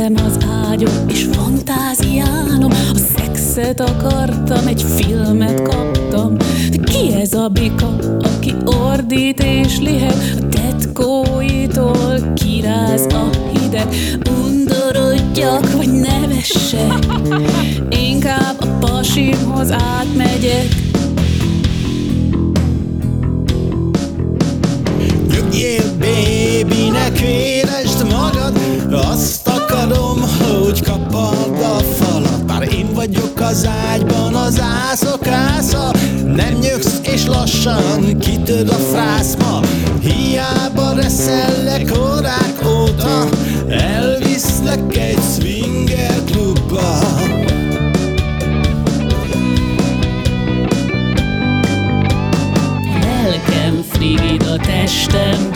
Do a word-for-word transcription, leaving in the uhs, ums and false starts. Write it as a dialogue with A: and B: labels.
A: Ültem az ágyon és fantáziálom, a szexet akartam, egy filmet kaptam. De ki ez a bika, aki ordít és lihet, a tetkóitól kiráz a hideg? Undorodjak vagy nevessek, inkább a pasimhoz átmegyek.
B: Nyugjél, baby, ne kéresd magad, azt akarom, hogy kapad a falat. Bár én vagyok az ágyban az ászok ásza, nem nyögsz és lassan kitöd a frászma. Hiába reszellek órák óta, elviszlek egy swinger klubba.
A: Lelkem frigid, a testem